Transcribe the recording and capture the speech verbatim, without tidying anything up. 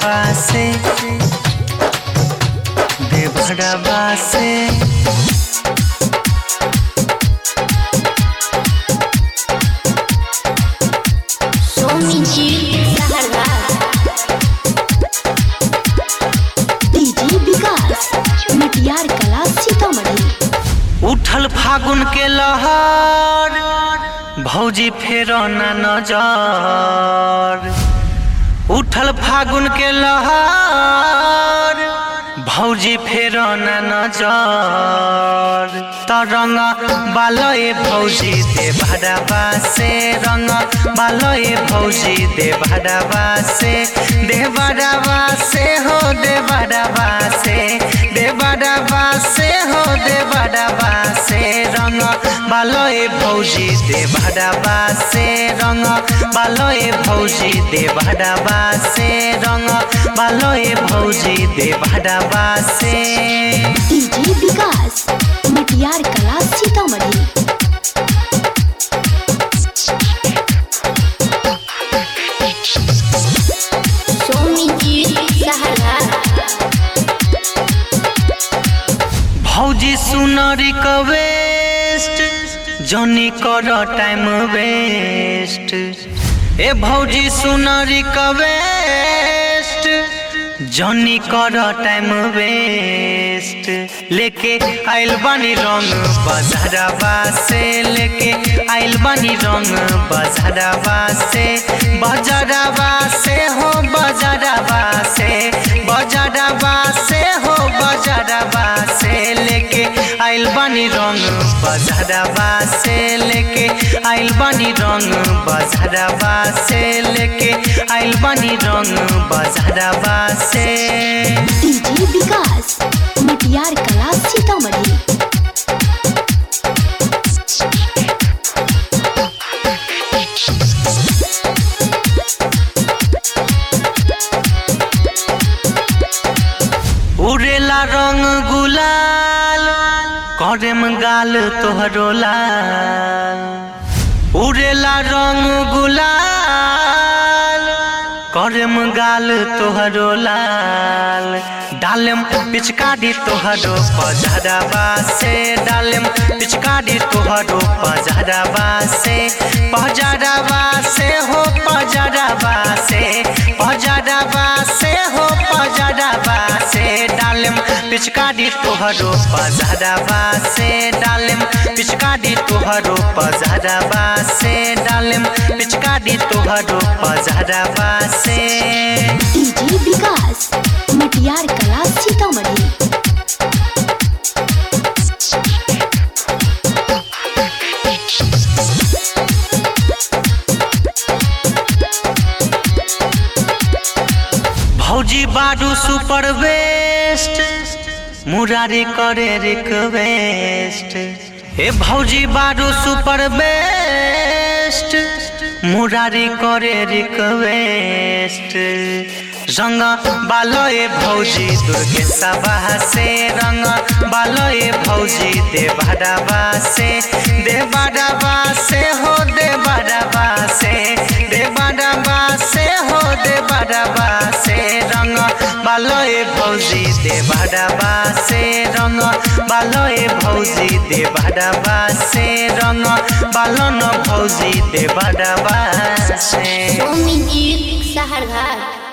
देवहरवा से देवहरवा से सोमी जी सहरवा डीजे विकास मिटियार कला सीतामढ़ी। उठल फागुन के लहर भौजी फेरो ना नजर। उठल फागुन के लहर भौजी फेरो ना नजर। तरंग बालय भौजी देवहरवा से रंग बालय भौजी देवहरवा से देवहरवा से हो देवहरवा से देवहरवा से हो देवहरवा से रंग बालय भौजी देवहरवा से रंग बालय भौजी देवहरवा से रंग बालय भौजी देवहरवा से। डीजे विकास मिटियार कला सीतामढ़ी। सोमी जी सहरवा भौजी सुन रिक्वेस्ट जनी कर टाइम वेस्ट। ए भौजी सुन रिक्वेस्ट जनी कर टाइम वेस्ट। लेके आइल बानी रंग बजरवा से लेके आइल बानी रंग बजरवा से बजरवा से हो बजरवा से बजरवा से हो बजरवा से लेके आइल बानी रंग बजरवा से लेके आइल बानी रंग बजरवा से लेके आइल बानी रंग बजरवा से। डीजे विकास मिटियार कला सीतामढ़ी। उड़ेला रंग गुलाल करेम गाल तोहरो लाल। उड़ेला रंग गुलाल करेम गाल तोहरो लाल। डालेम पिचकारी तोहरो पजरवा से डालेम पिचकारी तोहरो पजरवा से पजरवा से हो पजरवा से पजरवा से हो पजरवा से डालेम पिचकारी तोहरो पजरवा से डालेम पिचकारी तोहरो पजरवा से डालेम पिचकारी तोहरो पजरवा से। डीजे विकास मिटियार कला सीतामढ़ी। भौजी बाडू सुपर बेस्ट मुरारी करे रिक्वेस्ट। ए भौजी बाडू सुपर बेस्ट मुरारी करे रिक्वेस्ट। रंग बालय भौजी दुर्गेशवा से रंग बालय भौजी देवहरवा से देवहरवा से हो देवहरवा से देवहरवा से हो देवहरवा से रंग बालय भौजी देवहरवा से रंग बालय भौजी देवहरवा से रंग बालन भौजी देवहरवा से। सोमी जी सहरवा।